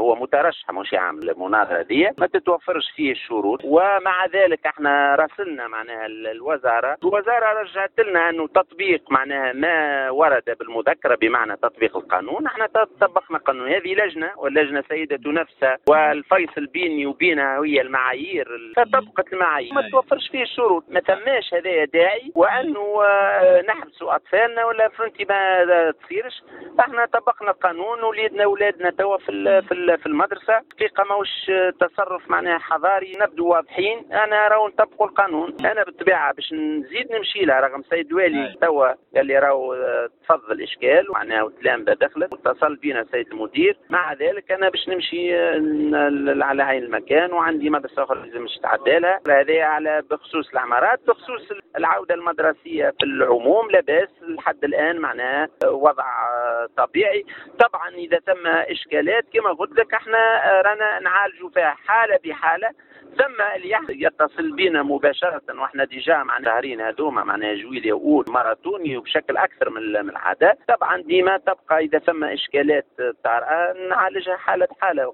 هو مترشح مش يعمل المناظرة دي، ما تتوفرش فيه الشروط. ومع ذلك احنا راسلنا معناها الوزارة رجعت لنا انه تطبيق معناها ما ورد بالمذكرة بمعنى تطبيق القانون. احنا طبقنا القانون. هذه لجنة، واللجنة سيدة نفسها، والفيصل بيني وبينها هي المعايير، فطبقت المعايير ما توفرش فيه الشروط. ما ثماش هذا داعي وانه نحبسوا اطفالنا ولا فرنتي ما تصيرش. احنا طبقنا القانون، وليدنا اولادنا توا في المدرسه. حقيقه ماهوش تصرف معناها حضاري، نبدو واضحين. انا راهو نطبقوا القانون. انا بالطبيعه باش نزيد نمشي لها رغم سيد والي توا قال لي راهو تفضل الاشكال معناها والتلامذه دخلت واتصل بينا السيد المدير. مع ذلك انا باش نمشي على هاي المكان، وعندي مدرسه اخرى لازم نتعدى لها. هذا على بخصوص العمارات. بخصوص العوده المدرسيه في العموم لا باس لحد الان معناها وضع طبيعي. طبعا اذا ثم اشكالات كما قلت لك احنا رانا نعالجوا فيها حاله بحاله. ثم اللي يتصل بنا مباشره، واحنا ديجا مع شهرين هذوما معناها جويليا اول ماراثوني وبشكل اكثر من العاده. طبعا ديما تبقى اذا ثم اشكالات طارئه نعالجها حاله بحاله.